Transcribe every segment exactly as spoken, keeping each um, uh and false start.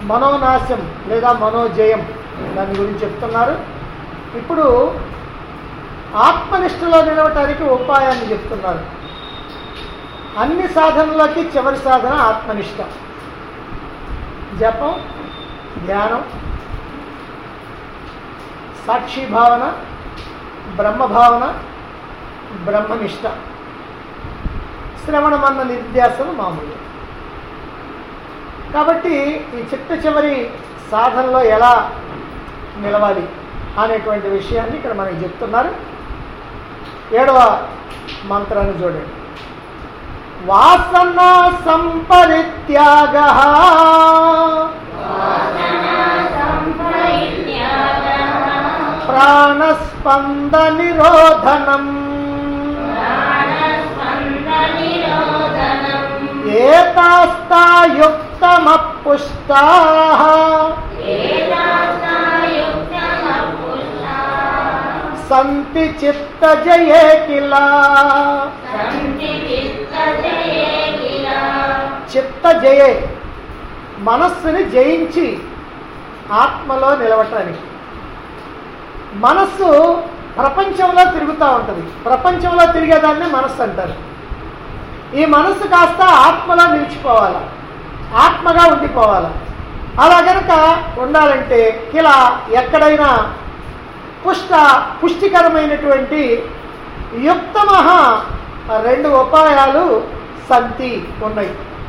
మనోనాశం లేదా మనోజయం దాని గురించి చెప్తున్నారు. ఇప్పుడు ఆత్మనిష్టలో నిలవటానికి ఉపాయాన్ని చెప్తున్నారు. అన్ని సాధనలకి చివరి సాధన ఆత్మనిష్ట. జపం, ధ్యానం, సాక్షి భావన, బ్రహ్మభావన, బ్రహ్మనిష్ట, శ్రవణమన్న నిధ్యాసన మామూలు. కాబట్టి ఈ చిట్ట చివరి సాధనలో ఎలా నిలవాలి అనేటువంటి విషయాన్ని ఇక్కడ మనకి చెప్తున్నారు. ఏడవ మంత్రాన్ని చూడండి. వాసనా సంపరిత్యాగ ప్రాణస్పంద నిరోధనం ఏతాస్తాయుక్తమపుష్టాః సంతి చిత్తజయే కిల. చిత్తజయే మనస్సుని జయించి ఆత్మలో నిలవటానికి. మనస్సు ప్రపంచంలో తిరుగుతూ ఉంటుంది. ప్రపంచంలో తిరిగేదాన్ని మనస్సు అంటారు. ఈ మనస్సు కాస్త ఆత్మలో నిలిచిపోవాలి, ఆత్మగా ఉండిపోవాలి. అలా కనుక ఉండాలంటే ఇలా ఎక్కడైనా పుష్ట పుష్టికరమైనటువంటి యుక్తమహ రెండు ఉపాయాలు సంతి ఉన్నాయి.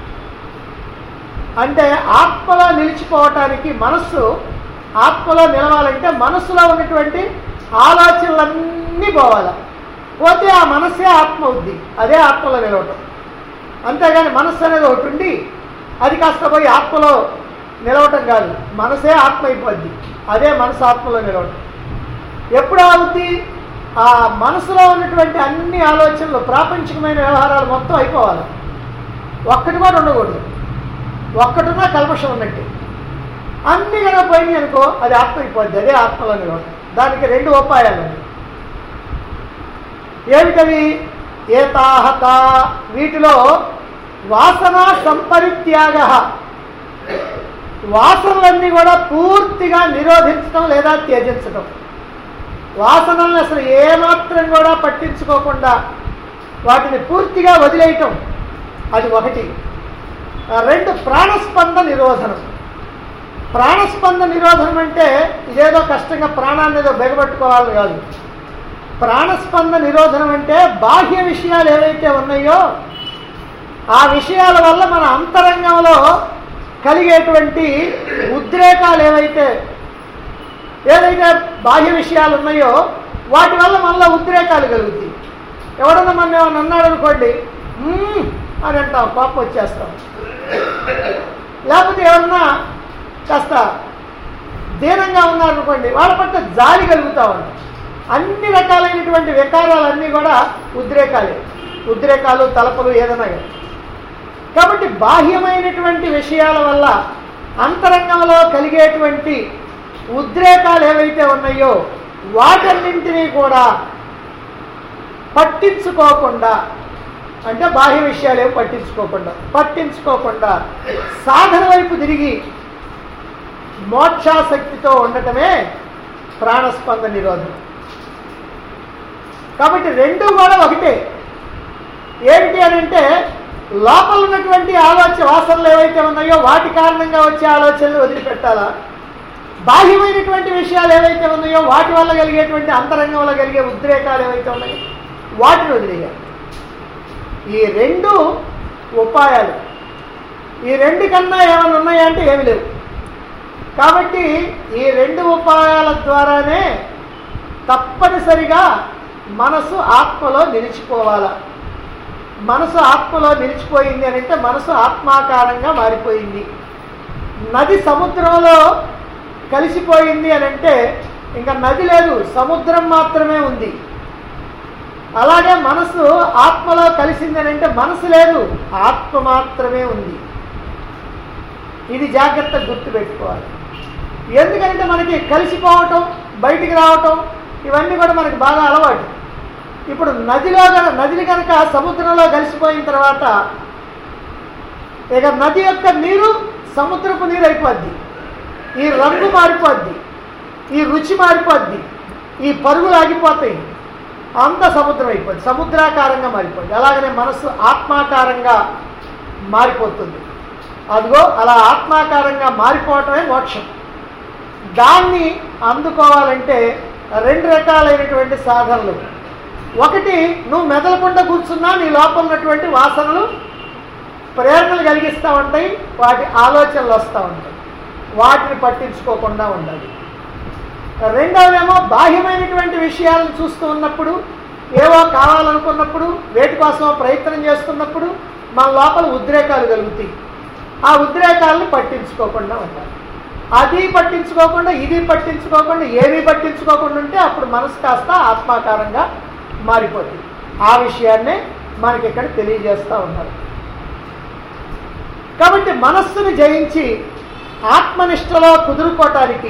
అంటే ఆత్మలో నిలిచిపోవటానికి, మనస్సు ఆత్మలో నిలవాలంటే మనస్సులో ఉన్నటువంటి ఆలోచనలన్నీ పోవాలి. పోతే ఆ మనస్సే ఆత్మ అవుద్ది, అదే ఆత్మలో నిలవటం. అంతేగాని మనస్సు అనేది ఒకటి ఉండి అది కాస్త పోయి ఆత్మలో నిలవటం కాదు. మనసే ఆత్మ అయిపోద్ది, అదే మనసు ఆత్మలో నిలవటం. ఎప్పుడు అవుద్ది? ఆ మనసులో ఉన్నటువంటి అన్ని ఆలోచనలు, ప్రాపంచికమైన వ్యవహారాలు మొత్తం అయిపోవాలి. ఒక్కటి కూడా ఉండకూడదు. ఒక్కటున్నా కల్మషం ఉన్నట్టు. అన్ని కనుక పోయినాయి అనుకో, అది ఆత్మ అయిపోద్ది, అదే ఆత్మలో నిలవటం. దానికి రెండు ఉపాయాలు ఉన్నాయి. ఏమిటవి? ఏతాహత, వీటిలో వాసన సంపరిత్యాగ, వాసనలన్నీ కూడా పూర్తిగా నిరోధించడం లేదా త్యజించడం. వాసనల్ని అసలు ఏమాత్రం కూడా పట్టించుకోకుండా వాటిని పూర్తిగా వదిలేయటం, అది ఒకటి. రెండు, ప్రాణస్పంద నిరోధనం. ప్రాణస్పంద నిరోధనం అంటే ఇదేదో కష్టంగా ప్రాణాన్ని ఏదో బెగబట్టుకోవాలని కాదు. ప్రాణస్పంద నిరోధనం అంటే బాహ్య విషయాలు ఏవైతే ఉన్నాయో ఆ విషయాల వల్ల మన అంతరంగంలో కలిగేటువంటి ఉద్రేకాలు ఏవైతే ఏదైతే బాహ్య విషయాలు ఉన్నాయో వాటి వల్ల మనలో ఉద్రేకాలు కలుగుతాయి. ఎవడన్నా మన ఏమన్నా అన్నాడు అనుకోండి అని అంటాం, కోపం వచ్చేస్తాం. లేకపోతే ఎవరన్నా కాస్త దీనంగా ఉన్నారనుకోండి, వాళ్ళ పట్ల జాలి కలుగుతూ ఉంటాం. అన్ని రకాలైనటువంటి వికారాలన్నీ కూడా ఉద్రేకాలే. ఉద్రేకాలు, తలపలు, ఏదైనా కానీ. కాబట్టి బాహ్యమైనటువంటి విషయాల వల్ల అంతరంగంలో కలిగేటువంటి ఉద్రేకాలు ఏవైతే ఉన్నాయో వాటన్నింటినీ కూడా పట్టించుకోకుండా, అంటే బాహ్య విషయాలు ఏమి పట్టించుకోకుండా పట్టించుకోకుండా సాధన వైపు తిరిగి మోక్షాసక్తితో ఉండటమే ప్రాణస్పంద నిరోధం. కాబట్టి రెండు కూడా ఒకటే. ఏమిటి అని అంటే, లోపల ఉన్నటువంటి ఆలోచన వాసనలు ఏవైతే ఉన్నాయో వాటి కారణంగా వచ్చే ఆలోచనలు వదిలిపెట్టాలా, బాహ్యమైనటువంటి విషయాలు ఏవైతే ఉన్నాయో వాటి వల్ల కలిగేటువంటి అంతరంగంలో కలిగే ఉద్రేకాలు ఏవైతే ఉన్నాయో వాటిని వదిలేయాలి. ఈ రెండు ఉపాయాలు. ఈ రెండు కన్నా ఏమైనా ఉన్నాయంటే ఏమి లేవు. కాబట్టి ఈ రెండు ఉపాయాల ద్వారానే తప్పనిసరిగా మనసు ఆత్మలో నిలిచిపోవాల. మనసు ఆత్మలో నిలిచిపోయింది అని అంటే మనసు ఆత్మాకారంగా మారిపోయింది. నది సముద్రంలో కలిసిపోయింది అని అంటే ఇంకా నది లేదు, సముద్రం మాత్రమే ఉంది. అలాగే మనసు ఆత్మలో కలిసింది అని అంటే మనసు లేదు, ఆత్మ మాత్రమే ఉంది. ఇది జాగ్రత్తగా గుర్తుపెట్టుకోవాలి. ఎందుకంటే మనకి కలిసిపోవటం, బయటికి రావటం ఇవన్నీ కూడా మనకి బాగా అలవాటు. ఇప్పుడు నదిలో నదిని కనుక సముద్రంలో కలిసిపోయిన తర్వాత ఇక నది యొక్క నీరు సముద్రపు నీరు అయిపోద్ది. ఈ రంగు మారిపోద్ది, ఈ రుచి మారిపోద్ది, ఈ పరుగులు ఆగిపోతాయి, అంత సముద్రం అయిపోద్ది, సముద్రాకారంగా మారిపోద్ది. అలాగనే మనస్సు ఆత్మాకారంగా మారిపోతుంది. అదిగో అలా ఆత్మాకారంగా మారిపోవటమే మోక్షం. దాన్ని అందుకోవాలంటే రెండు రకాలైనటువంటి సాధనలు. ఒకటి, నువ్వు మెదలకుండా కూర్చున్నా నీ లోపల ఉన్నటువంటి వాసనలు ప్రేరణలు కలిగిస్తూ ఉంటాయి, వాటి ఆలోచనలు వస్తూ ఉంటాయి, వాటిని పట్టించుకోకుండా ఉండాలి. రెండవదేమో బాహ్యమైనటువంటి విషయాలను చూస్తూ ఉన్నప్పుడు, ఏవో కావాలనుకున్నప్పుడు, వేటి కోసం ప్రయత్నం చేస్తున్నప్పుడు మన లోపల ఉద్రేకాలు కలుగుతాయి. ఆ ఉద్రేకాలను పట్టించుకోకుండా ఉండాలి. అది పట్టించుకోకుండా, ఇది పట్టించుకోకుండా, ఏమీ పట్టించుకోకుండా ఉంటే అప్పుడు మనసు కాస్త ఆత్మాకారంగా మారిపోతుంది. ఆ విషయాన్నే మనకి ఇక్కడ తెలియజేస్తూ ఉన్నారు. కాబట్టి మనస్సును జయించి ఆత్మనిష్టలో కుదురుకోవటానికి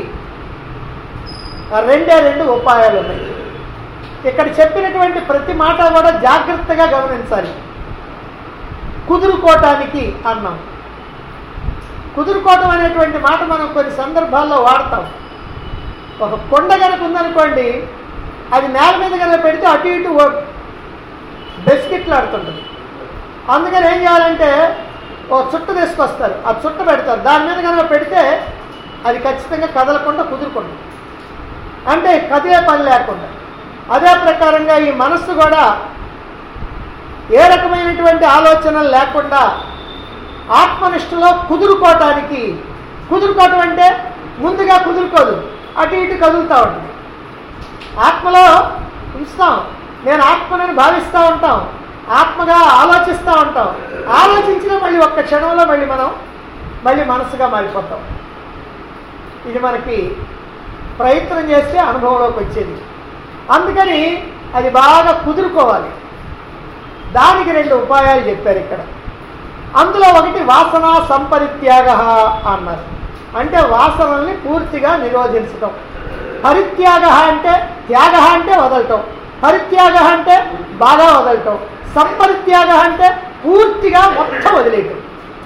రెండే రెండు ఉపాయాలు ఉన్నాయి. ఇక్కడ చెప్పినటువంటి ప్రతి మాట కూడా జాగ్రత్తగా గమనించాలి. కుదురుకోవటానికి అన్నాం. కుదురుకోవటం అనేటువంటి మాట మనం కొన్ని సందర్భాల్లో వాడతాం. ఒక కొండ కనుక ఉందనుకోండి, అది నేల మీద కనుక పెడితే అటు ఇటు బెస్కిట్లు ఆడుతుంటుంది. అందుకని ఏం చేయాలంటే ఓ చుట్ట తీసుకొస్తారు, ఆ చుట్ట పెడతారు, దాని మీద కనుక పెడితే అది ఖచ్చితంగా కదలకుండా కుదురుకుంటుంది, అంటే కదిలే పని లేకుండా. అదే ప్రకారంగా ఈ మనస్సు కూడా ఏ రకమైనటువంటి ఆలోచనలు లేకుండా ఆత్మనిష్టలో కుదురుకోవటానికి, కుదురుకోవటం అంటే ముందుగా కుదురుకోదు, అటు ఇటు కదులుతూ ఉంటుంది. ఆత్మలో ఉంచుతాం, నేను ఆత్మనని భావిస్తూ ఉంటాం, ఆత్మగా ఆలోచిస్తూ ఉంటాం. ఆలోచించిన మళ్ళీ ఒక్క క్షణంలో మళ్ళీ మనం మళ్ళీ మనసుగా మారిపోతాం. ఇది మనకి ప్రయత్నం చేస్తే అనుభవంలోకి వచ్చేది. అందుకని అది బాగా కుదురుకోవాలి. దానికి రెండు ఉపాయాలు చెప్పారు ఇక్కడ. అందులో ఒకటి వాసన సంపరిత్యాగ అన్నారు. అంటే వాసనల్ని పూర్తిగా నిరోధించటం. పరిత్యాగ అంటే త్యాగ అంటే వదలటం, పరిత్యాగ అంటే బాగా వదలటం, సంపరిత్యాగ అంటే పూర్తిగా మొత్తం వదిలేయటం.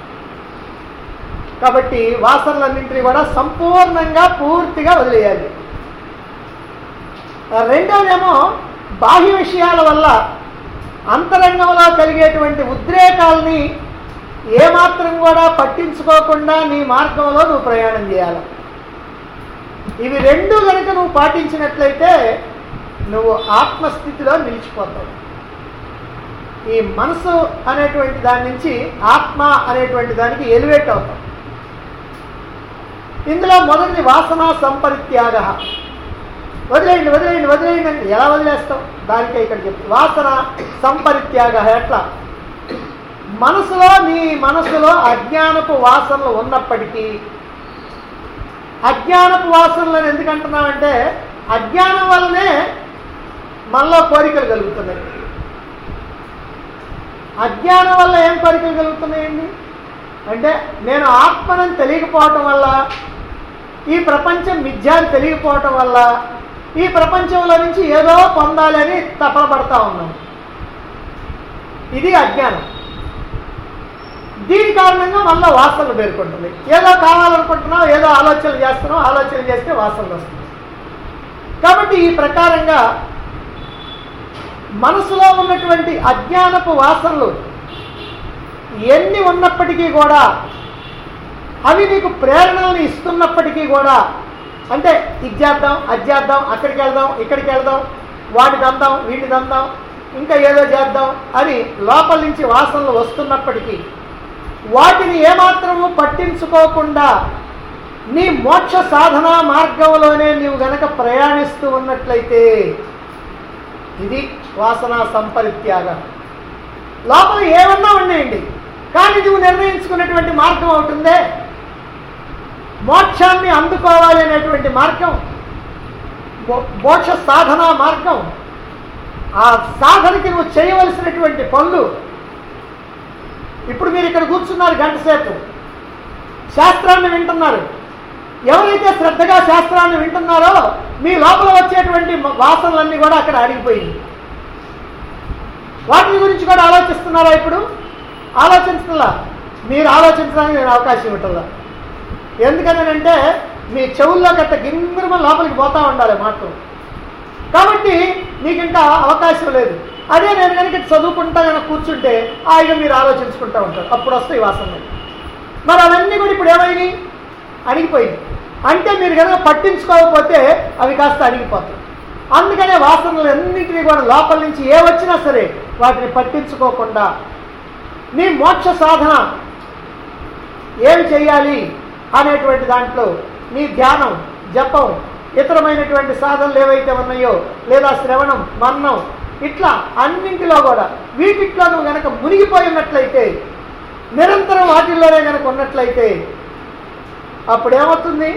కాబట్టి వాసనలన్నింటినీ కూడా సంపూర్ణంగా పూర్తిగా వదిలేయాలి. రెండవదేమో బాహ్య విషయాల వల్ల అంతరంగంలో కలిగేటువంటి ఉద్రేకాలని ఏమాత్రం కూడా పట్టించుకోకుండా నీ మార్గంలో నువ్వు ప్రయాణం చేయాలి. ఇవి రెండు కనుక నువ్వు పాటించినట్లయితే నువ్వు ఆత్మస్థితిలో నిలిచిపోతావు. ఈ మనసు అనేటువంటి దాని నుంచి ఆత్మ అనేటువంటి దానికి ఎలివేట్ అవుతావు. ఇందులో మొదటిది వాసన సంపరిత్యాగ. వదిలేయండి వదిలేయండి వదిలేయండి అంటే ఎలా వదిలేస్తావు? దానికే ఇక్కడ చెప్తుంది వాసన సంపరిత్యాగ. ఎట్లా? మనసులో నీ మనసులో అజ్ఞానపు వాసనలు ఉన్నప్పటికీ, అజ్ఞానపు వాసనలను ఎందుకంటున్నామంటే అజ్ఞానం వల్లనే మనలో కోరికలు కలుగుతున్నాయి. అజ్ఞానం వల్ల ఏం కోరికలు కలుగుతున్నాయండి అంటే నేను ఆత్మనని తెలియకపోవటం వల్ల, ఈ ప్రపంచం మిథ్యాన్ని తెలియకపోవటం వల్ల ఈ ప్రపంచంలో నుంచి ఏదో పొందాలని తపన పడతా ఉన్నాం. ఇది అజ్ఞానం. దీని కారణంగా మళ్ళీ వాసనలు పేర్కొంటుంది. ఏదో కావాలనుకుంటున్నావు, ఏదో ఆలోచనలు చేస్తున్నావు, ఆలోచన చేస్తే వాసనలు వస్తుంది. కాబట్టి ఈ ప్రకారంగా మనసులో ఉన్నటువంటి అజ్ఞానపు వాసనలు ఎన్ని ఉన్నప్పటికీ కూడా, అవి నీకు ప్రేరణని ఇస్తున్నప్పటికీ కూడా, అంటే ఇది చేద్దాం, అది చేద్దాం, అక్కడికి వెళ్దాం, ఇక్కడికి వెళ్దాం, వాటిని అందాం, వీటిని అందాం, ఇంకా ఏదో చేద్దాం అని లోపల నుంచి వాసనలు వస్తున్నప్పటికీ వాటిని ఏమాత్రము పట్టించుకోకుండా నీ మోక్ష సాధనా మార్గంలోనే నీవు గనక ప్రయాణిస్తూ ఉన్నట్లయితే ఇది వాసన సంపరిత్యాగం. లోపల ఏమన్నా ఉన్నాయండి, కానీ నువ్వు నిర్ణయించుకున్నటువంటి మార్గం అవుతుందే, మోక్షాన్ని అందుకోవాలి అనేటువంటి మార్గం, మోక్ష సాధనా మార్గం. ఆ సాధనకి నువ్వు చేయవలసినటువంటి పనులు. ఇప్పుడు మీరు ఇక్కడ కూర్చున్నారు, గంట సేపు శాస్త్రాన్ని వింటున్నారు. ఎవరైతే శ్రద్ధగా శాస్త్రాన్ని వింటున్నారో మీ లోపల వచ్చేటువంటి వాసనలన్నీ కూడా అక్కడ అడిగిపోయింది. వాటి గురించి కూడా ఆలోచిస్తున్నారా? ఇప్పుడు ఆలోచించలా. మీరు ఆలోచించడానికి నేను అవకాశం ఇవ్వట్లా. ఎందుకనంటే మీ చెవుల్లో గట్ట గింగిరమ లోపలికి పోతూ ఉండాలి మాటలు. కాబట్టి నీకు ఇంకా అవకాశం లేదు. అదే నేను కనుక చదువుకుంటా కనుక కూర్చుంటే హాయిగా మీరు ఆలోచించుకుంటూ ఉంటారు, అప్పుడు వస్తాయి వాసనలు. మరి అవన్నీ కూడా ఇప్పుడు ఏమైనాయి? అణిగిపోయింది. అంటే మీరు కనుక పట్టించుకోకపోతే అవి కాస్త అణిగిపోతాయి. అందుకనే వాసనలు అన్నింటినీ కూడా లోపల నుంచి ఏ వచ్చినా సరే వాటిని పట్టించుకోకుండా నీ మోక్ష సాధన ఏమి చేయాలి అనేటువంటి దాంట్లో నీ ధ్యానం, జపం, ఇతరమైనటువంటి సాధనలు ఏవైతే ఉన్నాయో, లేదా శ్రవణం, మన్నం, ఇట్లా అన్నింటిలో కూడా వీటిట్లో నువ్వు కనుక మునిగిపోయి ఉన్నట్లయితే, నిరంతరం వాటిల్లోనే కనుక ఉన్నట్లయితే అప్పుడేమవుతుంది?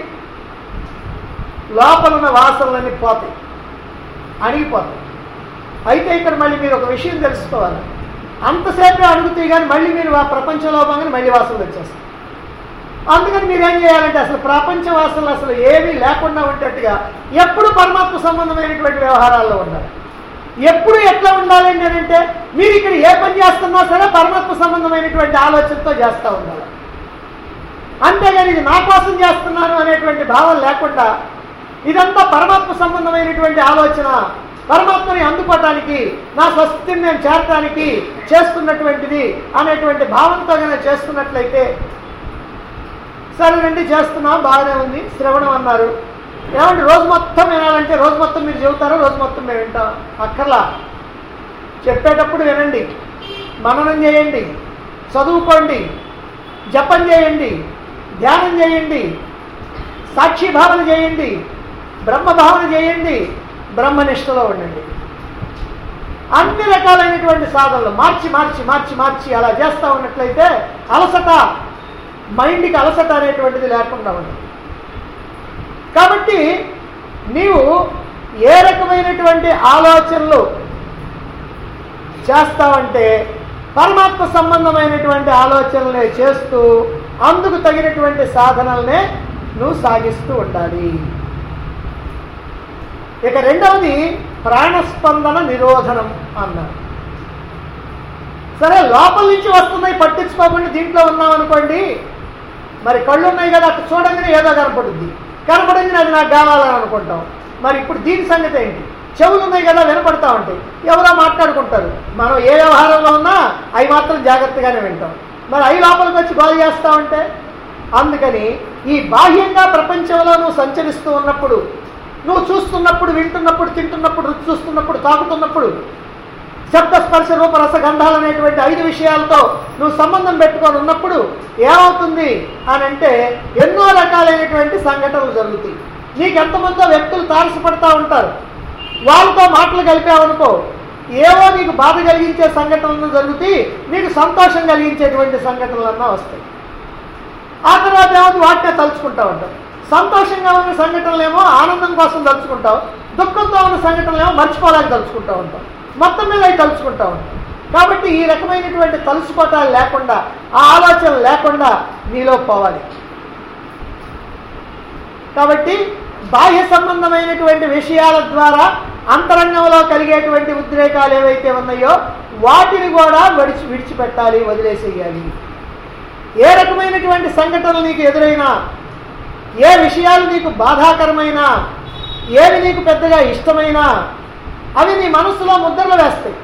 లోపల ఉన్న వాసనలన్నీ పోతాయి, అణిగిపోతాయి. అయితే ఇక్కడ మళ్ళీ మీరు ఒక విషయం తెలుసుకోవాలి. అంతసేపు అడుగుతాయి కానీ మళ్ళీ మీరు ఆ ప్రపంచంలో భాగంగా మళ్ళీ వాసనలు వచ్చేస్తాయి. అందుకని మీరేం చేయాలంటే అసలు ప్రపంచ వాసనలు అసలు ఏమీ లేకుండా ఉండేట్టుగా ఎప్పుడు పరమాత్మ సంబంధమైనటువంటి వ్యవహారాల్లో ఉండాలి. ఎప్పుడు ఎట్లా ఉండాలి అంటే మీరు ఇక్కడ ఏ పని చేస్తున్నా సరే పరమాత్మ సంబంధమైనటువంటి ఆలోచనతో చేస్తూ ఉండాలి. అంతేగాని ఇది నా కోసం చేస్తున్నాను అనేటువంటి భావం లేకుండా ఇదంతా పరమాత్మ సంబంధమైనటువంటి ఆలోచన, పరమాత్మని అందుకోవటానికి, నా స్వస్థితిని నేను చేరటానికి చేస్తున్నటువంటిది అనేటువంటి భావంతో కనుక చేస్తున్నట్లయితే, సరేనండి చేస్తున్నాం బాగానే ఉంది, శ్రవణం అన్నారు, ఏమంటే రోజు మొత్తం వినాలంటే రోజు మొత్తం మీరు చెబుతారో రోజు మొత్తం మేము వింటాం? అక్కర్లా. చెప్పేటప్పుడు వినండి, మననం చేయండి, చదువుకోండి, జపం చేయండి, ధ్యానం చేయండి, సాక్షి భావన చేయండి, బ్రహ్మ భావన చేయండి, బ్రహ్మనిష్టలో ఉండండి. అన్ని రకాలైనటువంటి సాధనలు మార్చి మార్చి మార్చి మార్చి అలా చేస్తూ ఉన్నట్లయితే అలసట, మైండ్కి అలసట అనేటువంటిది లేకుండా ఉంది. కాబట్టి నీవు ఏ రకమైనటువంటి ఆలోచనలు చేస్తావంటే పరమాత్మ సంబంధమైనటువంటి ఆలోచనలనే చేస్తూ అందుకు తగినటువంటి సాధనలనే నువ్వు సాగిస్తూ ఉండాలి. ఇక రెండవది ప్రాణస్పందన నిరోధనం అన్నారు. సరే లోపల నుంచి వస్తున్నాయి పట్టించుకోకుండా దీంట్లో ఉన్నాం అనుకోండి, మరి కళ్ళు ఉన్నాయి కదా అక్కడ చూడంగానే ఏదో కనపడుద్ది, కనపడంగానే అది నాకు కావాలని అనుకుంటాం. మరి ఇప్పుడు దీని సంగతి ఏంటి? చెవులు ఉన్నాయి కదా వినపడతా ఉంటాయి, ఎవరో మాట్లాడుకుంటారు, మనం ఏ వ్యవహారంలో ఉన్నా అవి మాత్రం జాగ్రత్తగానే వింటాం. మరి అవి లోపలికి వచ్చి బాగు చేస్తా ఉంటే, అందుకని ఈ బాహ్యంగా ప్రపంచంలో నువ్వు సంచరిస్తూ ఉన్నప్పుడు, నువ్వు చూస్తున్నప్పుడు, వింటున్నప్పుడు, తింటున్నప్పుడు, రుచి చూస్తున్నప్పుడు, తాకుతున్నప్పుడు, శబ్ద స్పర్శ రూప రస గంధాలు అనేటువంటి ఐదు విషయాలతో నువ్వు సంబంధం పెట్టుకొని ఉన్నప్పుడు ఏమవుతుంది అని అంటే ఎన్నో రకాలైనటువంటి సంఘటనలు జరుగుతాయి. నీకు ఎంతమందో వ్యక్తులు తారసపడతా ఉంటారు, వాళ్ళతో మాటలు కలిపావనుకో ఏవో నీకు బాధ కలిగించే సంఘటనలు జరుగుతాయి, నీకు సంతోషం కలిగించేటువంటి సంఘటనలన్నా వస్తాయి. ఆ తర్వాత ఏమవుతుంది? వాటినే తలుచుకుంటా ఉంటావు. సంతోషంగా ఉన్న సంఘటనలు ఏమో ఆనందం కోసం తలుచుకుంటావు, దుఃఖంతో ఉన్న సంఘటనలు ఏమో మర్చిపోలేక తలుచుకుంటూ ఉంటావు, మొత్తం మీద అవి తలుచుకుంటూ ఉంటావు. కాబట్టి ఈ రకమైనటువంటి తలుచుకోవటాలు లేకుండా, ఆ ఆలోచన లేకుండా నీలో పోవాలి. కాబట్టి బాహ్య సంబంధమైనటువంటి విషయాల ద్వారా అంతరంగంలో కలిగేటువంటి ఉద్రేకాలు ఏవైతే ఉన్నాయో వాటిని కూడా విడిచి విడిచిపెట్టాలి, వదిలేసేయాలి. ఏ రకమైనటువంటి సంఘటనలు నీకు ఎదురైనా, ఏ విషయాలు నీకు బాధాకరమైనా, ఏవి నీకు పెద్దగా ఇష్టమైనా అవి నీ మనస్సులో ముద్రలు వేస్తాయి.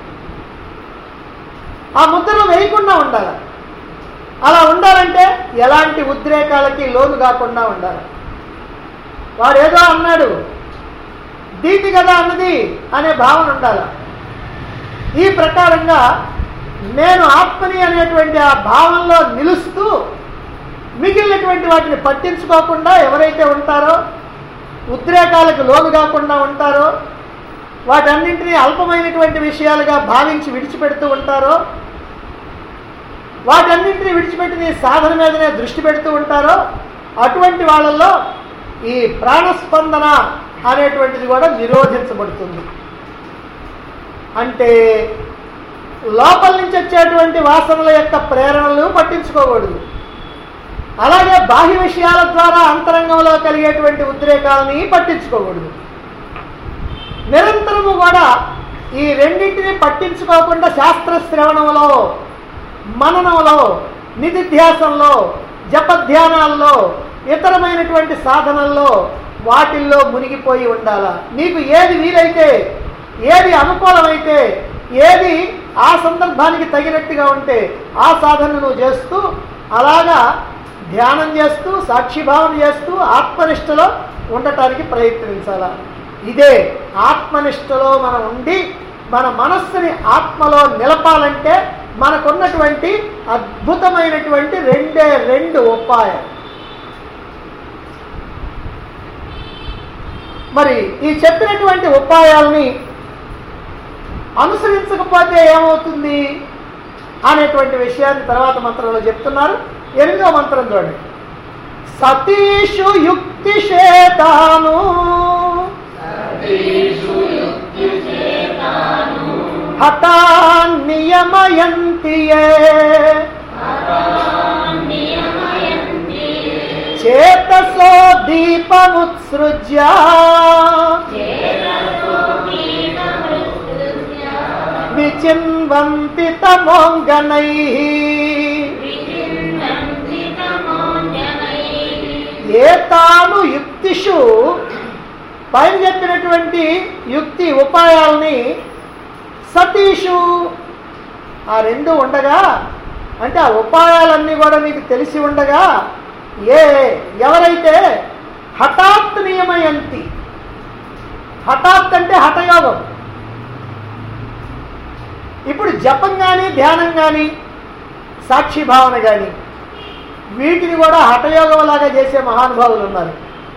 ఆ ముద్రలు వేయకుండా ఉండాలి. అలా ఉండాలంటే ఎలాంటి ఉద్రేకాలకి లోను కాకుండా ఉండాలి. వాడు ఏదో అన్నాడు, దీన్ని కదా అన్నది అనే భావన ఉండాలి. ఈ ప్రకారంగా నేను ఆత్మని అనేటువంటి ఆ భావనలో నిలుస్తూ మిగిలినటువంటి వాటిని పట్టించుకోకుండా ఎవరైతే ఉంటారో, ఉద్రేకాలకు లోను కాకుండా ఉంటారో, వాటన్నింటినీ అల్పమైనటువంటి విషయాలుగా భావించి విడిచిపెడుతూ ఉంటారో, వాటన్నింటినీ విడిచిపెట్టి నీ సాధన మీదనే దృష్టి పెడుతూ ఉంటారో, అటువంటి వాళ్ళల్లో ఈ ప్రాణస్పందన అనేటువంటిది కూడా నిరోధించబడుతుంది. అంటే లోపల నుంచి వచ్చేటువంటి వాసనల యొక్క ప్రేరణలు పట్టించుకోకూడదు. అలాగే బాహ్య విషయాల ద్వారా అంతరంగంలో కలిగేటువంటి ఉద్రేకాలని పట్టించుకోకూడదు. నిరంతరము కూడా ఈ రెండింటిని పట్టించుకోకుండా శాస్త్ర శ్రవణంలో, మననంలో, నిధిధ్యాసంలో, జపధ్యానాల్లో ఇతరమైనటువంటి సాధనల్లో వాటిల్లో మునిగిపోయి ఉండాలా. నీకు ఏది వీలైతే, ఏది అనుకూలమైతే, ఏది ఆ సందర్భానికి తగినట్టుగా ఉంటే ఆ సాధన నువ్వు చేస్తూ అలాగా ధ్యానం చేస్తూ సాక్షిభావన చేస్తూ ఆత్మనిష్టలో ఉండటానికి ప్రయత్నించాలా. ఇదే ఆత్మనిష్టలో మనం ఉండి మన మనస్సుని ఆత్మలో నిలపాలంటే మనకున్నటువంటి అద్భుతమైనటువంటి రెండే రెండు ఉపాయాలు. మరి ఈ చెప్పినటువంటి ఉపాయాలని అనుసరించకపోతే ఏమవుతుంది అనేటువంటి విషయాన్ని తర్వాత మంత్రంలో చెప్తున్నారు. ఎనిమిదో మంత్రం చూడండి. సతీషు యుక్తి శేతాను హఠాన్ నియమయంతి చేతసో దీపముత్సృజ్య విచిన్వంతి తమోంగనైః ఏతాను యుక్తిషు పైన చెప్పినటువంటి యుక్తి ఉపాయాలని సతీషు ఆ రెండు ఉండగా అంటే ఆ ఉపాయాలన్నీ కూడా నీకు తెలిసి ఉండగా ఏ ఎవరైతే హఠాత్ నియమయంతి, హఠాత్ అంటే హఠయోగం. ఇప్పుడు జపం కానీ ధ్యానం కానీ సాక్షి భావన కానీ వీటిని కూడా హఠయోగం లాగా చేసే మహానుభావులు ఉన్నారు.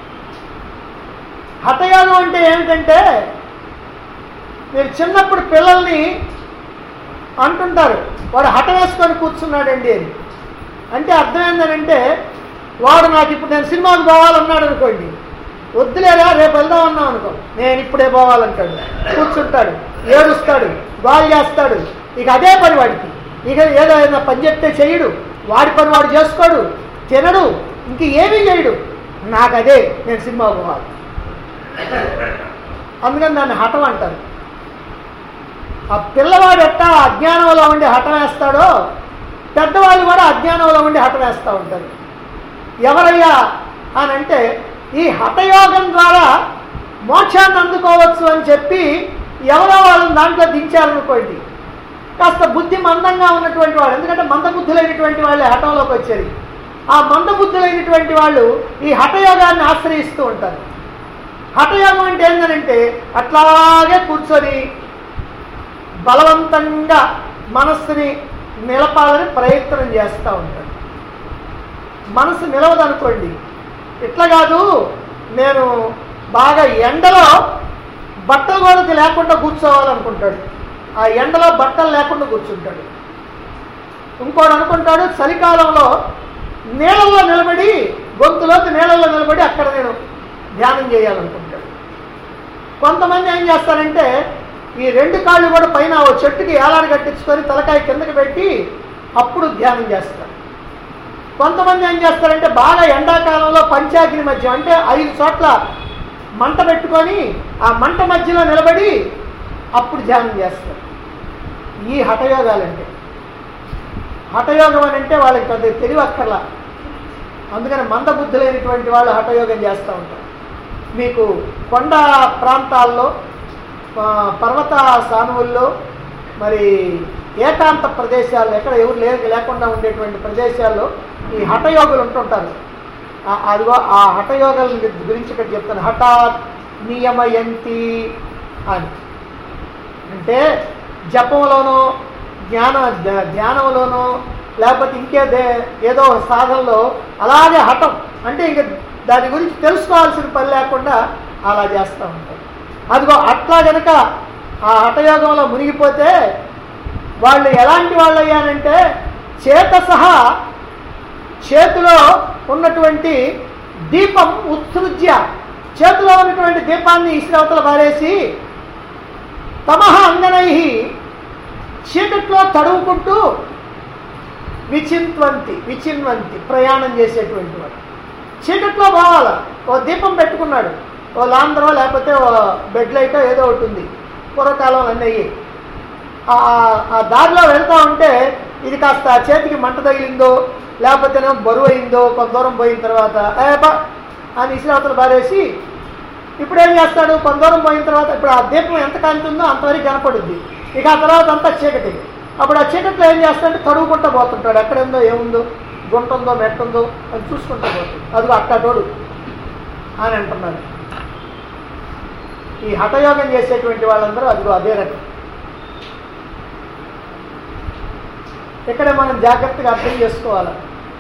హఠయోగం అంటే ఏమిటంటే మీరు చిన్నప్పుడు పిల్లల్ని అంటుంటారు వాడు హఠ వేసుకొని కూర్చున్నాడండి అని. అంటే అర్థం ఏంటంటే వాడు నాకు ఇప్పుడు నేను సినిమాకు పోవాలన్నాడు అనుకోండి, వద్దులేరా రేపు వెళ్దాం అన్నాం అనుకో, నేను ఇప్పుడే పోవాలంటాడు, కూర్చుంటాడు, ఏడుస్తాడు, బాల్ చేస్తాడు. ఇక అదే పని వాడికి. ఇక ఏదో ఏదైనా పని చెప్తే చేయడు, వాడి పని వాడు చేసుకోడు, తినడు, ఇంక ఏమీ చేయడు. నాకు అదే నేను సినిమా పోవాలి. అందుకని దాన్ని హఠం అంటారు. ఆ పిల్లవాడు ఎట్టా అజ్ఞానంలో ఉండి హఠం వేస్తాడో పెద్దవాళ్ళు కూడా అజ్ఞానంలో ఉండి హఠం వేస్తూ ఉంటారు. ఎవరయ్యా అని అంటే ఈ హఠయోగం ద్వారా మోక్షాన్ని అందుకోవచ్చు అని చెప్పి ఎవరో వాళ్ళని దాంట్లో దించారనుకోండి, కాస్త బుద్ధి మందంగా ఉన్నటువంటి వాళ్ళు, ఎందుకంటే మందబుద్ధులైనటువంటి వాళ్ళే హఠంలోకి వచ్చేది. ఆ మందబుద్ధులైనటువంటి వాళ్ళు ఈ హఠయోగాన్ని ఆశ్రయిస్తూ ఉంటారు. హఠయోగం అంటే ఏంటంటే అట్లాగే కూర్చొని బలవంతంగా మనస్సుని నిలపాలని ప్రయత్నం చేస్తూ ఉంటారు. మనసు నిలవదనుకోండి, ఇట్లా కాదు నేను బాగా ఎండలో బట్టలు కూడా లేకుండా కూర్చోవాలనుకుంటాడు, ఆ ఎండలో బట్టలు లేకుండా కూర్చుంటాడు. ఇంకోటి అనుకుంటాడు చలికాలంలో నీళ్ళల్లో నిలబడి గొంతులోకి నీళ్ళల్లో నిలబడి అక్కడ నేను ధ్యానం చేయాలనుకుంటాడు. కొంతమంది ఏం చేస్తారంటే ఈ రెండు కాళ్ళు కూడా పైన ఓ చెట్టుకి ఏలాడు కట్టించుకొని తలకాయ కిందకి పెట్టి అప్పుడు ధ్యానం చేస్తారు. కొంతమంది ఏం చేస్తారంటే బాగా ఎండాకాలంలో పంచాగ్ని మధ్య అంటే ఐదు చోట్ల మంట పెట్టుకొని ఆ మంట మధ్యలో నిలబడి అప్పుడు ధ్యానం చేస్తారు. ఈ హఠయోగాలంటే హఠయోగం అని అంటే వాళ్ళకి పెద్ద తెలివి అక్కర్లా. అందుకని మందబుద్ధులైనటువంటి వాళ్ళు హఠయోగం చేస్తూ ఉంటారు. మీకు కొండ ప్రాంతాల్లో పర్వత సానువుల్లో మరి ఏకాంత ప్రదేశాల్లో ఎక్కడ ఎవరు లే లేకుండా ఉండేటువంటి ప్రదేశాల్లో ఈ హఠయోగులు ఉంటుంటారు. అదిగో ఆ హఠయోగాల గురించి ఇక్కడ చెప్తాను. హఠాత్ నియమయంతి అని అంటే జపంలోనో జ్ఞాన ధ్యానంలోనో లేకపోతే ఇంకేదే ఏదో సాధనలో అలాగే హఠం అంటే ఇంక దాని గురించి తెలుసుకోవాల్సిన పని లేకుండా అలా చేస్తూ ఉంటారు. అదిగో అట్లా కనుక ఆ హఠయోగంలో మునిగిపోతే వాళ్ళు ఎలాంటి వాళ్ళు అయ్యారంటే చేత సహా చేతిలో ఉన్నటువంటి దీపం ఉత్సృజ్య చేతిలో ఉన్నటువంటి దీపాన్ని ఇసురవతల పారేసి తమహ అంగనై చీకట్లో తడువుకుంటూ విచిన్వంతి విచిన్వంతి ప్రయాణం చేసేటువంటి వాడు. చీకట్లో పోవాలా, ఓ దీపం పెట్టుకున్నాడు, ఓ లాంధ్రో లేకపోతే ఓ బెడ్ లైటో ఏదో ఒకటి ఉంది, పూర్వకాలం అన్నయ్యి. ఆ దారిలో వెళ్తూ ఉంటే ఇది కాస్త చేతికి మంట తగిలిందో లేకపోతేనేమో బరువు అయిందో కొంత దూరం పోయిన తర్వాత ఏబా అని ఇసురావతలు బారేసి ఇప్పుడు ఏం చేస్తాడు, కొంత దూరం పోయిన తర్వాత ఇప్పుడు ఆ దీపం ఎంత కాలుతుందో అంతవరకు కనపడుద్ది. ఇక ఆ తర్వాత అంతా చీకటి. అప్పుడు ఆ చీకట్లో ఏం చేస్తాడంటే తడువుకుంటూ పోతుంటాడు, ఎక్కడేందో ఏముందో గుంట ఉందో మెట్ట ఉందో అని చూసుకుంటూ పోతుంది. అదిగో అక్కడోడు అని అంటున్నాడు. ఈ హఠయోగం చేసేటువంటి వాళ్ళందరూ అదిగో అదే రకం. ఇక్కడ మనం జాగ్రత్తగా అర్థం చేసుకోవాలి.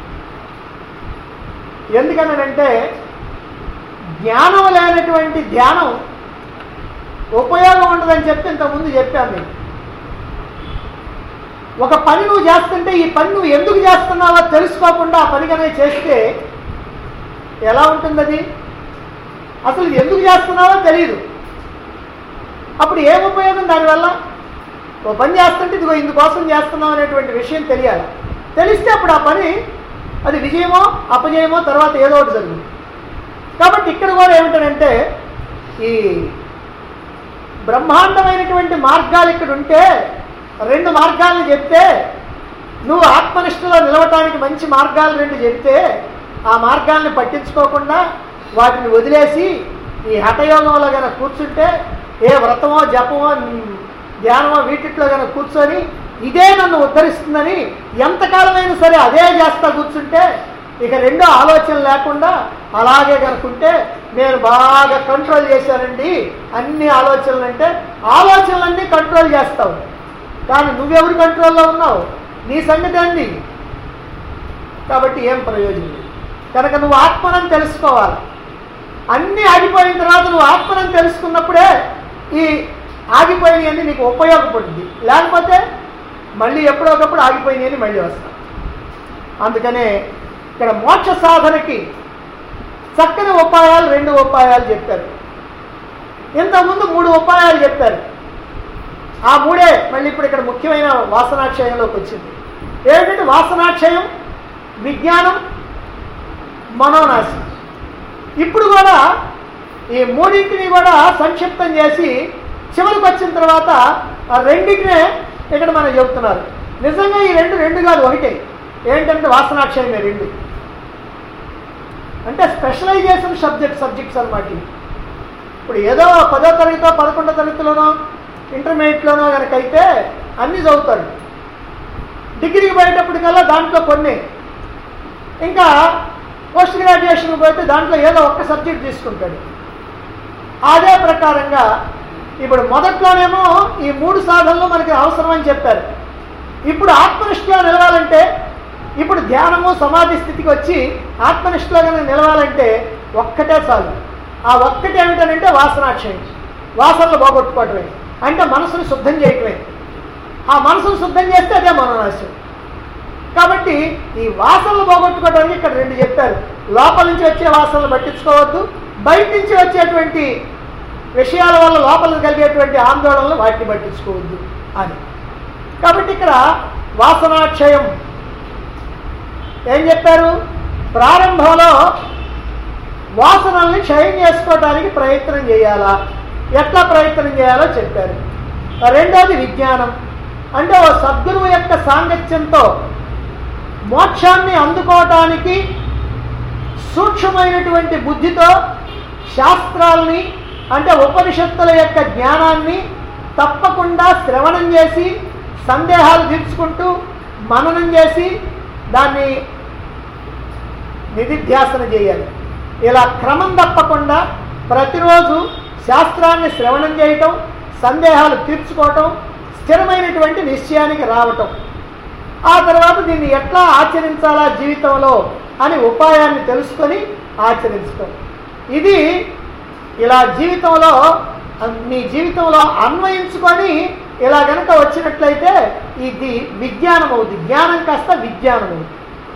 ఎందుకనంటే జ్ఞానం లేనటువంటి ధ్యానం ఉపయోగం ఉండదని చెప్పి ఇంతకుముందు చెప్పాను నేను. ఒక పని నువ్వు చేస్తుంటే ఈ పని నువ్వు ఎందుకు చేస్తున్నావో తెలుసుకోకుండా ఆ పని కనుక చేస్తే ఎలా ఉంటుంది? అది అసలు ఎందుకు చేస్తున్నావో తెలియదు. అప్పుడు ఏం ఉపయోగం దానివల్ల? ఓ పని చేస్తుంటే ఇదిగో ఇందుకోసం చేస్తున్నాం అనేటువంటి విషయం తెలియాలి. తెలిస్తే అప్పుడు ఆ పని అది విజయమో అపజయమో తర్వాత ఏదో ఒకటి జరుగుతుంది. కాబట్టి ఇక్కడ కూడా ఏమిటంటే ఈ బ్రహ్మాండమైనటువంటి మార్గాలు ఇక్కడ ఉంటే రెండు మార్గాలను చెప్తే నువ్వు ఆత్మనిష్టలో నిలవటానికి మంచి మార్గాలు రెండు చెప్తే ఆ మార్గాల్ని పట్టించుకోకుండా వాటిని వదిలేసి ఈ హఠయోగంలో కనుక కూర్చుంటే ఏ వ్రతమో జపమో ధ్యానమో వీటిట్లో కనుక కూర్చొని ఇదే నన్ను ఉద్ధరిస్తుందని ఎంతకాలమైనా సరే అదే చేస్తా కూర్చుంటే ఇక రెండో ఆలోచన లేకుండా అలాగే కనుకుంటే నేను బాగా కంట్రోల్ చేశానండి అన్ని ఆలోచనలు అంటే ఆలోచనలన్నీ కంట్రోల్ చేస్తావు, కానీ నువ్వెవరు కంట్రోల్లో ఉన్నావు? నీ సంగతి అండి. కాబట్టి ఏం ప్రయోజనం? కనుక నువ్వు ఆత్మనని తెలుసుకోవాలి. అన్నీ ఆగిపోయిన తర్వాత నువ్వు ఆత్మనని తెలుసుకున్నప్పుడే ఈ ఆగిపోయినవన్నీ నీకు ఉపయోగపడుతుంది. లేకపోతే మళ్ళీ ఎప్పుడొకప్పుడు ఆగిపోయినవన్నీ మళ్ళీ వస్తాయి. అందుకనే ఇక్కడ మోక్ష సాధనకి చక్కని ఉపాయాలు రెండు ఉపాయాలు చెప్పారు. ఇంతకుముందు మూడు ఉపాయాలు చెప్పారు. ఆ మూడే మళ్ళీ ఇప్పుడు ఇక్కడ ముఖ్యమైన వాసనాక్షయంలోకి వచ్చింది. ఏంటంటే వాసనాక్షయం, విజ్ఞానం, మనోనాశం. ఇప్పుడు కూడా ఈ మూడింటిని కూడా సంక్షిప్తం చేసి చివరికి వచ్చిన తర్వాత ఆ రెండింటినే ఇక్కడ మనం చెబుతున్నారు. నిజంగా ఈ రెండు రెండు కాదు ఒకటే. ఏంటంటే వాసనాక్షయమే రెండు. అంటే స్పెషలైజేషన్ సబ్జెక్ట్ సబ్జెక్ట్స్ అన్నమాట. ఇప్పుడు ఏదో పదో తరగతిలో పదకొండో తరగతిలోనో ఇంటర్మీడియట్లోనో కనుక అయితే అన్నీ చదువుతాడు. డిగ్రీకి పోయేటప్పటికల్లా దాంట్లో కొన్ని, ఇంకా పోస్ట్ గ్రాడ్యుయేషన్కి పోతే దాంట్లో ఏదో ఒక్క సబ్జెక్ట్ తీసుకుంటాడు. అదే ప్రకారంగా ఇప్పుడు మొదట్లోనేమో ఈ మూడు సాధనలు మనకి అవసరమని చెప్పారు. ఇప్పుడు ఆత్మనిష్టలో నిలవాలంటే, ఇప్పుడు ధ్యానము సమాధి స్థితికి వచ్చి ఆత్మనిష్టలో కనుక నిలవాలంటే ఒక్కటే చాలు. ఆ ఒక్కటి ఏమిటనంటే వాసనాక్షయం, వాసనలు పోగొట్టుకోవటమే, అంటే మనసును శుద్ధం చేయటమే. ఆ మనసును శుద్ధం చేస్తే అదే మనోనాశం. కాబట్టి ఈ వాసనలు పోగొట్టుకోవడానికి ఇక్కడ రెండు చెప్పారు. లోపల నుంచి వచ్చే వాసనలు పట్టించుకోవద్దు, బయట నుంచి వచ్చేటువంటి విషయాల వల్ల లోపల కలిగేటువంటి ఆందోళనలు వాటిని పట్టించుకోవద్దు అని. కాబట్టి ఇక్కడ వాసనాక్షయం ఏం చెప్పారు? ప్రారంభంలో వాసనల్ని క్షయం చేసుకోవడానికి ప్రయత్నం చేయాలా, ఎట్లా ప్రయత్నం చేయాలో చెప్పారు. రెండోది విజ్ఞానం, అంటే ఓ సద్గురువు యొక్క సాంగత్యంతో మోక్షాన్ని అందుకోవటానికి సూక్ష్మమైనటువంటి బుద్ధితో శాస్త్రాల్ని అంటే ఉపనిషత్తుల యొక్క జ్ఞానాన్ని తప్పకుండా శ్రవణం చేసి సందేహాలు తీర్చుకుంటూ మననం చేసి దాన్ని నిధిధ్యాసన చేయాలి. ఇలా క్రమం తప్పకుండా ప్రతిరోజు శాస్త్రాన్ని శ్రవణం చేయటం, సందేహాలు తీర్చుకోవటం, స్థిరమైనటువంటి నిశ్చయానికి రావటం, ఆ తర్వాత దీన్ని ఎట్లా ఆచరించాలా జీవితంలో అని ఉపాయాన్ని తెలుసుకొని ఆచరించటం. ఇది ఇలా జీవితంలో నీ జీవితంలో అన్వయించుకొని ఇలా కనుక వచ్చినట్లయితే ఇది విజ్ఞానం అవుతుంది. జ్ఞానం కాస్త విజ్ఞానం అవుతుంది.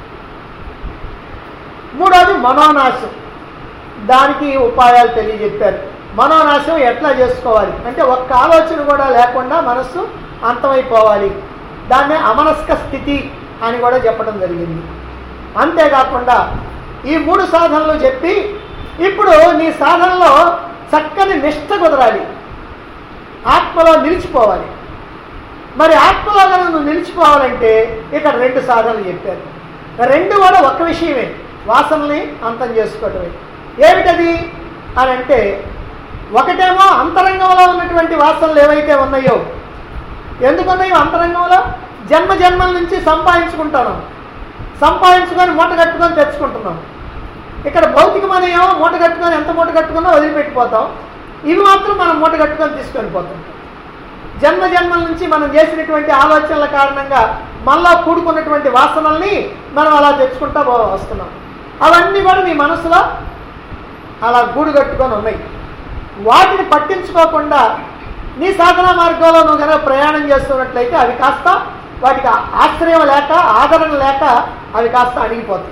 మూడోది మనోనాశం, దానికి ఉపాయాలు తెలియజెప్పారు. మనోనాశం ఎట్లా చేసుకోవాలి అంటే ఒక్క ఆలోచన కూడా లేకుండా మనస్సు అంతమైపోవాలి. దాన్నే అమనస్క స్థితి అని కూడా చెప్పడం జరిగింది. అంతేకాకుండా ఈ మూడు సాధనలు చెప్పి ఇప్పుడు నీ సాధనలో చక్కని నిష్ఠ కుదరాలి, ఆత్మలో నిలిచిపోవాలి. మరి ఆత్మలో కనుక నువ్వు నిలిచిపోవాలంటే ఇక్కడ రెండు సాధనలు చెప్పారు. రెండు కూడా ఒక్క విషయమే, వాసనల్ని అంతం చేసుకోవటమే. ఏమిటది అని అంటే, ఒకటేమో అంతరంగంలో ఉన్నటువంటి వాసనలు ఏవైతే ఉన్నాయో, ఎందుకున్నాయో అంతరంగంలో జన్మ జన్మల నుంచి సంపాదించుకుంటాను, సంపాదించుకొని మూట కట్టుకొని తెచ్చుకుంటున్నాం. ఇక్కడ భౌతికమనేమో మూట కట్టుకొని ఎంత మూట కట్టుకున్నా వదిలిపెట్టిపోతాం, ఇవి మాత్రం మనం మూట కట్టుకొని తీసుకొని పోతాం. జన్మ జన్మల నుంచి మనం చేసినటువంటి ఆలోచనల కారణంగా మనలో కూడుకున్నటువంటి వాసనల్ని మనం అలా తెచ్చుకుంటా వస్తున్నాం. అవన్నీ కూడా నీ మనసులో అలా గూడు కట్టుకొని ఉన్నాయి. వాటిని పట్టించుకోకుండా నీ సాధనా మార్గంలో నువ్వు కనుక ప్రయాణం చేస్తున్నట్లయితే అవి కాస్త వాటికి ఆశ్రయం లేక ఆదరణ లేక అవి కాస్త అణిగిపోతాయి.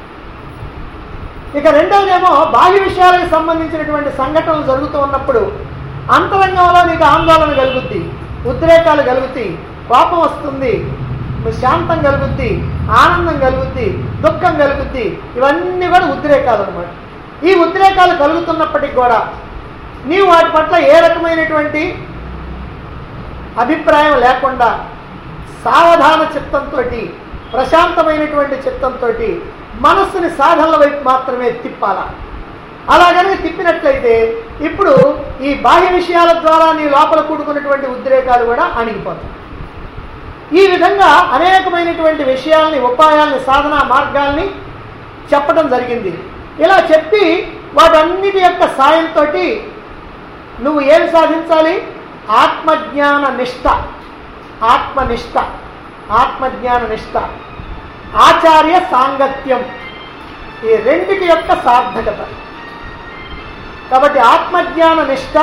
ఇక రెండవదేమో బాహ్య విషయాలకు సంబంధించినటువంటి సంఘటనలు జరుగుతూ ఉన్నప్పుడు అంతరంగంలో నీకు ఆందోళన కలుగుద్ది, ఉద్రేకాలు కలుగుతాయి, కోపం వస్తుంది, శాంతం కలుగుద్ది, ఆనందం కలుగుద్ది, దుఃఖం కలుగుద్ది. ఇవన్నీ కూడా ఉద్రేకాలు అన్నమాట. ఈ ఉద్రేకాలు కలుగుతున్నప్పటికీ కూడా నీవు వాటి పట్ల ఏ రకమైనటువంటి అభిప్రాయం లేకుండా సావధాన చిత్తంతో, ప్రశాంతమైనటువంటి చిత్తంతో మనస్సుని సాధనల వైపు మాత్రమే తిప్పాల. అలాగనే తిప్పినట్లయితే ఇప్పుడు ఈ బాహ్య విషయాల ద్వారా నీ లోపల కూడుకున్నటువంటి ఉద్రేకాలు కూడా అణిగిపోతాయి. ఈ విధంగా అనేకమైనటువంటి విషయాల్ని, ఉపాయాల్ని, సాధనా మార్గాల్ని చెప్పడం జరిగింది. ఇలా చెప్పి వాటన్నిటి యొక్క సాయంతో నువ్వు ఏమి సాధించాలి? ఆత్మజ్ఞాన నిష్ఠ, ఆత్మనిష్ఠ, ఆత్మజ్ఞాన నిష్ఠ, ఆచార్య సాంగత్యం, ఈ రెండిటి యొక్క సార్థకత. కాబట్టి ఆత్మజ్ఞాన నిష్ఠ,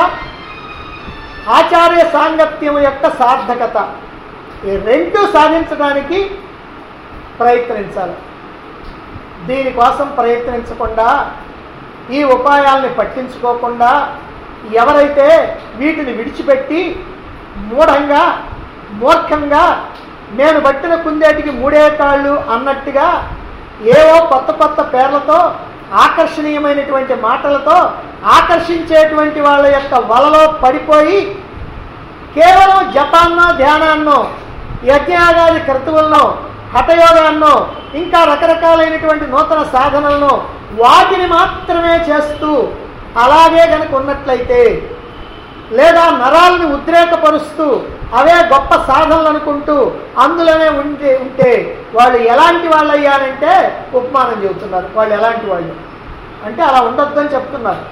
ఆచార్య సాంగత్యం యొక్క సార్థకత, ఈ రెండు సాధించడానికి ప్రయత్నించాలి. దీనికోసం ప్రయత్నించకుండా, ఈ ఉపాయాల్ని పట్టించుకోకుండా ఎవరైతే వీటిని విడిచిపెట్టి మూఢంగా, మూర్ఖంగా నేను పట్టిన కుందేటికి మూడే కాళ్ళు అన్నట్టుగా ఏవో కొత్త కొత్త పేర్లతో, ఆకర్షణీయమైనటువంటి మాటలతో ఆకర్షించేటువంటి వాళ్ళ యొక్క వలలో పడిపోయి కేవలం జపాన్నో, ధ్యానాన్నో, యజ్ఞాగాది క్రతువులను, హఠయోగాన్నో, ఇంకా రకరకాలైనటువంటి నూతన సాధనలను వాటిని మాత్రమే చేస్తూ అలాగే కనుక ఉన్నట్లయితే, లేదా నరాలను ఉద్రేకపరుస్తూ అవే గొప్ప సాధనలు అనుకుంటూ అందులోనే ఉంటే ఉంటే వాళ్ళు ఎలాంటి వాళ్ళు అయ్యారంటే ఉపమానం చెబుతున్నారు. వాళ్ళు ఎలాంటి వాళ్ళు అంటే అలా ఉండొద్దు అని చెప్తున్నారు.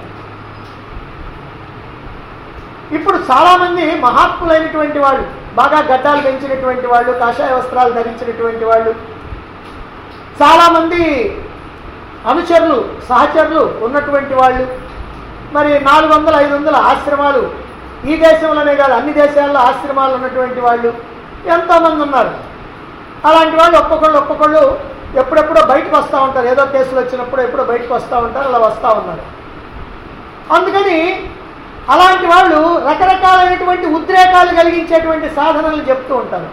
ఇప్పుడు చాలామంది మహాత్ములైనటువంటి వాళ్ళు, బాగా గడ్డాలు పెంచినటువంటి వాళ్ళు, కాషాయ వస్త్రాలు ధరించినటువంటి వాళ్ళు, చాలామంది అనుచరులు, సహచరులు ఉన్నటువంటి వాళ్ళు, మరి నాలుగు వందల ఐదు వందల ఆశ్రమాలు ఈ దేశంలోనే కాదు అన్ని దేశాల్లో ఆశ్రమాలు ఉన్నటువంటి వాళ్ళు ఎంతోమంది ఉన్నారు. అలాంటి వాళ్ళు ఒక్కొక్కళ్ళు ఒక్కొక్కళ్ళు ఎప్పుడెప్పుడో బయటకు వస్తూ ఉంటారు, ఏదో కేసులు వచ్చినప్పుడు ఎప్పుడో బయటకు వస్తూ ఉంటారు, అలా వస్తూ ఉన్నారు. అందుకని అలాంటి వాళ్ళు రకరకాలైనటువంటి ఉద్రేకాలు కలిగించేటువంటి సాధనలు చెప్తూ ఉంటారు.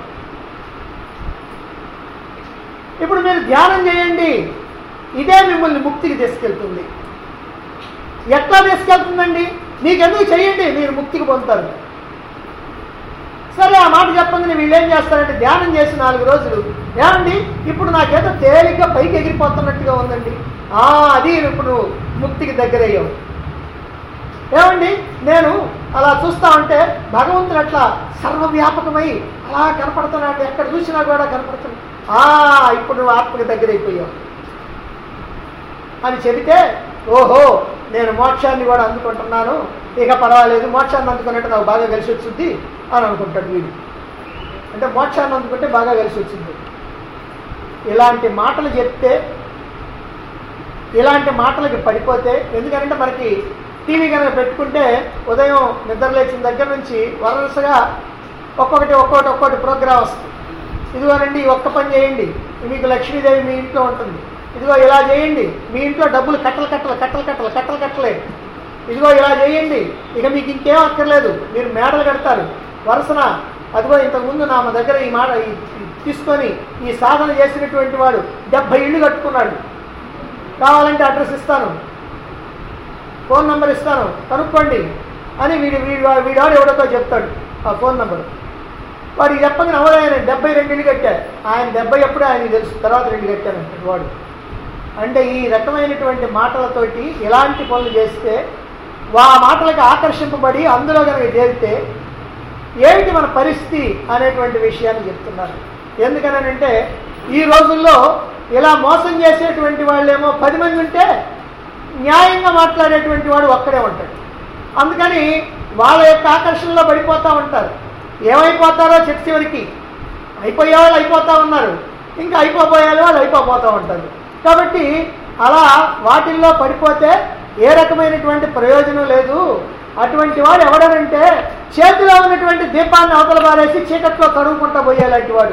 ఇప్పుడు మీరు ధ్యానం చేయండి, ఇదే మిమ్మల్ని ముక్తికి తీసుకెళ్తుంది. ఎట్లా తీసుకెళ్తుందండి? నీకెందుకు చేయండి, మీరు ముక్తికి పొందుతారు. సరే, ఆ మాట చెప్పండి. వీళ్ళు ఏం చేస్తారంటే ధ్యానం చేసి నాలుగు రోజులు, ఏమండి ఇప్పుడు నాకేదో తేలిగ్గా పైకి ఎగిరిపోతున్నట్టుగా ఉందండి, అది ఇప్పుడు ముక్తికి దగ్గరయ్యావు. ఏమండి నేను అలా చూస్తా ఉంటే భగవంతుడు అట్లా సర్వవ్యాపకమై అలా కనపడుతున్నాడు, ఎక్కడ చూసినా కూడా కనపడుతున్నాడు, ఇప్పుడు నువ్వు ఆత్మకి దగ్గర అయిపోయావు అని చెబితే, ఓహో నేను మోక్షాన్ని కూడా అందుకుంటున్నాను, ఇక పర్వాలేదు, మోక్షాన్ని అందుకున్నట్టు నాకు బాగా కలిసి వచ్చింది అని అనుకుంటాడు వీడు. అంటే మోక్షాన్ని అందుకుంటే బాగా కలిసి వచ్చింది. ఇలాంటి మాటలు చెప్తే, ఇలాంటి మాటలకి పడిపోతే, ఎందుకంటే మనకి టీవీ కనుక పెట్టుకుంటే ఉదయం నిద్ర లేచిన దగ్గర నుంచి వరుసగా ఒక్కొక్కటి ఒక్కొక్కటి ఒక్కొక్కటి ప్రోగ్రామ్ వస్తుంది. ఇదిగోనండి ఒక్క పని చేయండి, మీకు లక్ష్మీదేవి మీ ఇంట్లో ఉంటుంది, ఇదిగో ఇలా చేయండి, మీ ఇంట్లో డబ్బులు కట్టలు కట్టలు కట్టలు కట్టలు కట్టలు కట్టలే, ఇదిగో ఇలా చేయండి, ఇక మీకు ఇంకేం అక్కర్లేదు, మీరు మేడలు కడతారు వరుసన. అదిగో ఇంతకుముందు నా దగ్గర ఈ మాట తీసుకొని ఈ సాధన చేసినటువంటి వాడు డెబ్బై ఇళ్ళు కట్టుకున్నాడు, కావాలంటే అడ్రస్ ఇస్తాను, ఫోన్ నెంబర్ ఇస్తాను, కనుక్కోండి అని వీడి వీడి వీడాడు ఎవడతో చెప్తాడు ఆ ఫోన్ నెంబర్. వాడికి చెప్పగా నవ్వడాయన డెబ్బై రెండు ఇల్లు కట్టారు. ఆయన డెబ్బై ఎప్పుడే ఆయనకి తెలుసు, తర్వాత రెండు కట్టారంటాడు వాడు. అంటే ఈ రకమైనటువంటి మాటలతోటి ఇలాంటి పనులు చేస్తే వా మాటలకు ఆకర్షింపబడి అందులో కనుక చేరితే ఏమిటి మన పరిస్థితి అనేటువంటి విషయాన్ని చెప్తున్నారు. ఎందుకనంటే ఈ రోజుల్లో ఇలా మోసం చేసేటువంటి వాళ్ళేమో పది మంది ఉంటే న్యాయంగా మాట్లాడేటువంటి వాడు ఒక్కడే ఉంటాడు. అందుకని వాళ్ళ యొక్క ఆకర్షణలో పడిపోతూ ఉంటారు. ఏమైపోతారో చెట్టు చివరికి అయిపోయే వాళ్ళు అయిపోతూ ఉన్నారు, ఇంకా అయిపోబోయే వాళ్ళు అయిపోతూ ఉంటారు. కాబట్టి అలా వాటిల్లో పడిపోతే ఏ రకమైనటువంటి ప్రయోజనం లేదు. అటువంటి వాడు ఎవడనంటే చేతిలో ఉన్నటువంటి దీపాన్ని అవతల పారేసి చీకట్లో తడుముకుంటా పోయేలాంటి వాడు.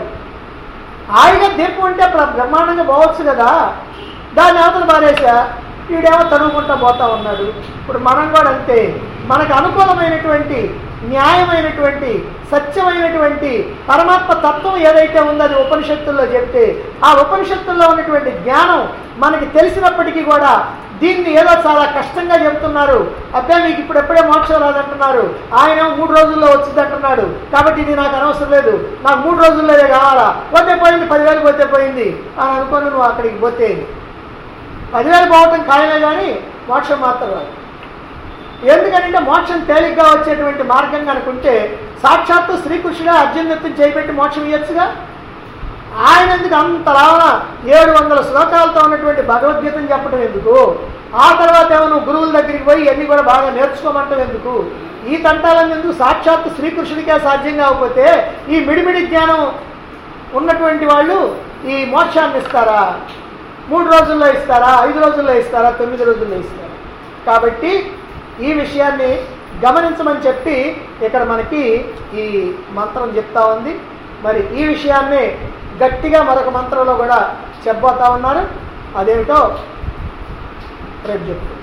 హాయిగా దీపం ఉంటే బ్రహ్మాండంగా పోవచ్చు కదా, దాన్ని అవతల పారేసా వీడేమో తడుముకుంటా పోతా ఉన్నాడు. ఇప్పుడు మనం కూడా అంతే, మనకు అనుకూలమైనటువంటి న్యాయమైనటువంటి సత్యమైనటువంటి పరమాత్మ తత్వం ఏదైతే ఉందో అది ఉపనిషత్తుల్లో చెప్తే ఆ ఉపనిషత్తుల్లో ఉన్నటువంటి జ్ఞానం మనకి తెలిసినప్పటికీ కూడా దీన్ని ఏదో చాలా కష్టంగా చెబుతున్నారు. అబ్బాయి మీకు ఇప్పుడెప్పుడే మోక్షం రాదంటున్నారు, ఆయన మూడు రోజుల్లో వచ్చింది అంటున్నాడు. కాబట్టి ఇది నాకు అనవసరం లేదు, నాకు మూడు రోజుల్లోనే కావాలా, పోతే పోయింది, పదివేలు పోతే పోయింది అని అనుకోని నువ్వు అక్కడికి పోతే పదివేలు పోవటం ఖాయమే కానీ మోక్షం మాత్రం రాదు. ఎందుకంటే మోక్షం తేలిగ్గా వచ్చేటువంటి మార్గం కనుకుంటే సాక్షాత్తు శ్రీకృష్ణుడే అర్జునుడిని చేపెట్టి మోక్షం ఇవ్వచ్చుగా. ఆయన ఎందుకు అంత రావణ ఏడు వందల శ్లోకాలతో ఉన్నటువంటి భగవద్గీతను చెప్పడం ఎందుకు? ఆ తర్వాత ఏమో నువ్వు గురువుల దగ్గరికి పోయి ఇవన్నీ కూడా బాగా నేర్చుకోమంటావు ఎందుకు? ఈ తంటాలన్నీ ఎందుకు? సాక్షాత్తు శ్రీకృష్ణుడికే సాధ్యం కాకపోతే ఈ మిడిమిడి జ్ఞానం ఉన్నటువంటి వాళ్ళు ఈ మోక్షాన్ని ఇస్తారా? మూడు రోజుల్లో ఇస్తారా? ఐదు రోజుల్లో ఇస్తారా? తొమ్మిది రోజుల్లో ఇస్తారా? కాబట్టి ఈ విషయాన్ని గమనించమని చెప్పి ఇక్కడ మనకి ఈ మంత్రం చెప్తా ఉంది. మరి ఈ విషయాన్ని గట్టిగా మరొక మంత్రంలో కూడా చెప్పబోతా ఉన్నారు. అదేమిటో రేపు చెప్తాను.